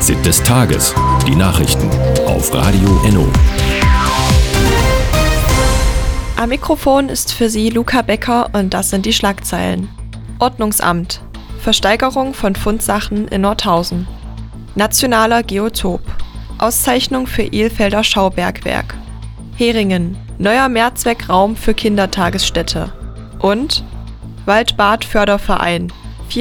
Fazit des Tages. Die Nachrichten auf Radio Enno. Am Mikrofon ist für Sie Luca Becker und das sind die Schlagzeilen. Ordnungsamt. Versteigerung von Fundsachen in Nordhausen. Nationaler Geotop. Auszeichnung für Ilfelder Schaubergwerk. Heringen. Neuer Mehrzweckraum für Kindertagesstätte. Und Waldbad Förderverein.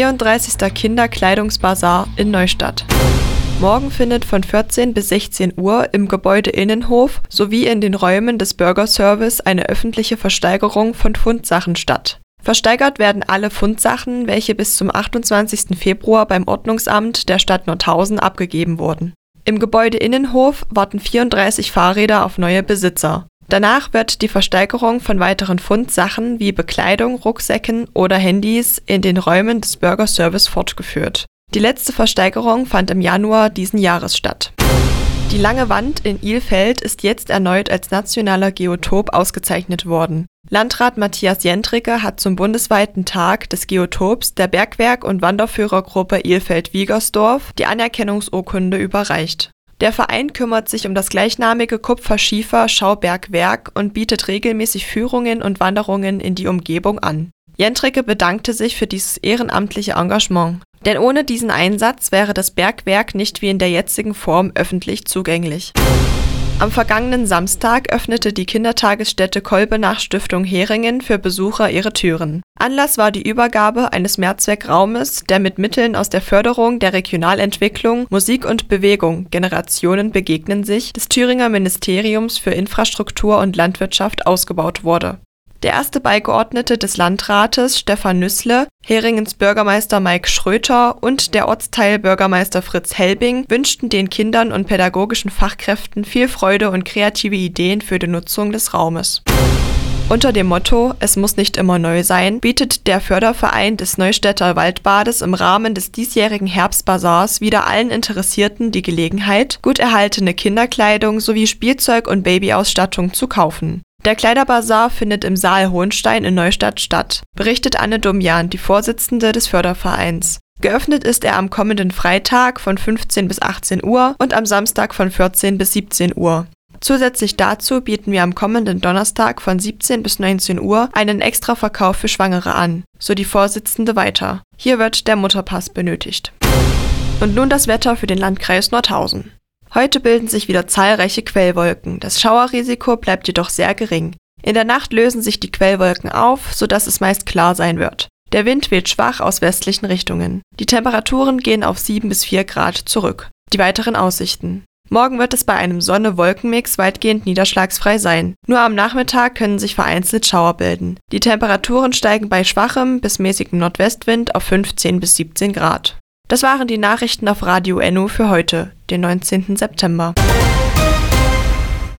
34. Kinderkleidungsbasar in Neustadt. Morgen findet von 14 bis 16 Uhr im Gebäudeinnenhof sowie in den Räumen des Bürgerservice eine öffentliche Versteigerung von Fundsachen statt. Versteigert werden alle Fundsachen, welche bis zum 28. Februar beim Ordnungsamt der Stadt Nordhausen abgegeben wurden. Im Gebäudeinnenhof warten 34 Fahrräder auf neue Besitzer. Danach wird die Versteigerung von weiteren Fundsachen wie Bekleidung, Rucksäcken oder Handys in den Räumen des Bürgerservice fortgeführt. Die letzte Versteigerung fand im Januar diesen Jahres statt. Die Lange Wand in Ilfeld ist jetzt erneut als nationaler Geotop ausgezeichnet worden. Landrat Matthias Jentricke hat zum bundesweiten Tag des Geotops der Bergwerk- und Wanderführergruppe Ilfeld-Wiegersdorf die Anerkennungsurkunde überreicht. Der Verein kümmert sich um das gleichnamige Kupfer-Schiefer-Schaubergwerk und bietet regelmäßig Führungen und Wanderungen in die Umgebung an. Jentricke bedankte sich für dieses ehrenamtliche Engagement. Denn ohne diesen Einsatz wäre das Bergwerk nicht wie in der jetzigen Form öffentlich zugänglich. Am vergangenen Samstag öffnete die Kindertagesstätte Kolbenach Stiftung Heringen für Besucher ihre Türen. Anlass war die Übergabe eines Mehrzweckraumes, der mit Mitteln aus der Förderung der Regionalentwicklung, Musik und Bewegung Generationen begegnen sich des Thüringer Ministeriums für Infrastruktur und Landwirtschaft ausgebaut wurde. Der erste Beigeordnete des Landrates, Stefan Nüssle, Heringens Bürgermeister Mike Schröter und der Ortsteilbürgermeister Fritz Helbing wünschten den Kindern und pädagogischen Fachkräften viel Freude und kreative Ideen für die Nutzung des Raumes. Unter dem Motto „Es muss nicht immer neu sein" bietet der Förderverein des Neustädter Waldbades im Rahmen des diesjährigen Herbstbasars wieder allen Interessierten die Gelegenheit, gut erhaltene Kinderkleidung sowie Spielzeug und Babyausstattung zu kaufen. Der Kleiderbasar findet im Saal Hohenstein in Neustadt statt, berichtet Anne Dumjan, die Vorsitzende des Fördervereins. Geöffnet ist er am kommenden Freitag von 15 bis 18 Uhr und am Samstag von 14 bis 17 Uhr. Zusätzlich dazu bieten wir am kommenden Donnerstag von 17 bis 19 Uhr einen Extraverkauf für Schwangere an, so die Vorsitzende weiter. Hier wird der Mutterpass benötigt. Und nun das Wetter für den Landkreis Nordhausen. Heute bilden sich wieder zahlreiche Quellwolken, das Schauerrisiko bleibt jedoch sehr gering. In der Nacht lösen sich die Quellwolken auf, sodass es meist klar sein wird. Der Wind weht schwach aus westlichen Richtungen. Die Temperaturen gehen auf 7 bis 4 Grad zurück. Die weiteren Aussichten. Morgen wird es bei einem Sonne-Wolken-Mix weitgehend niederschlagsfrei sein. Nur am Nachmittag können sich vereinzelt Schauer bilden. Die Temperaturen steigen bei schwachem bis mäßigem Nordwestwind auf 15 bis 17 Grad. Das waren die Nachrichten auf Radio Enno für heute, den 19. September.